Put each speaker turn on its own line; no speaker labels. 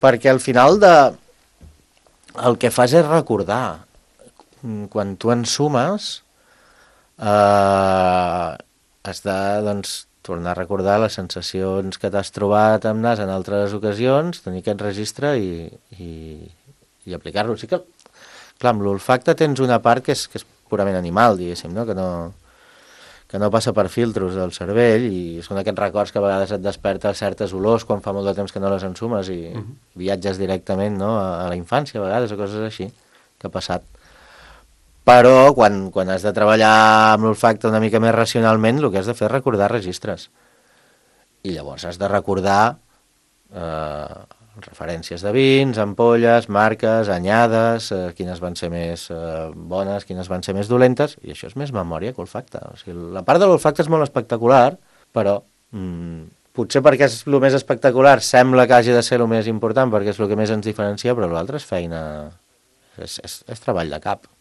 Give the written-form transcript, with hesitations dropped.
Perquè al final el que fas és recordar. Quan tu ensumes, has de, doncs, tornar a recordar les sensacions que t'has trobat amb nas en altres ocasions, tenir aquest registre i aplicar-lo. Sí que, clar, amb l'olfacte tens una part que és purament animal, diguéssim, no? Que no passa per filtros del cervell i són aquests records que a vegades et desperta certes olors quan fa molt de temps que no les ensumes i viatges directament, no? A la infància a vegades o coses així que ha passat. Però quan has de treballar amb l'olfacte una mica més racionalment, el que has de fer és recordar registres. I llavors has de recordar referències de vins, ampolles, marques, anyades, quines van ser més bones, quines van ser més dolentes, i això és més memòria que olfacte. O sigui, la part de l'olfacte és molt espectacular, però potser perquè és el més espectacular sembla que hagi de ser el més important perquè és el que més ens diferencia, però l'altre és feina, és treball de cap.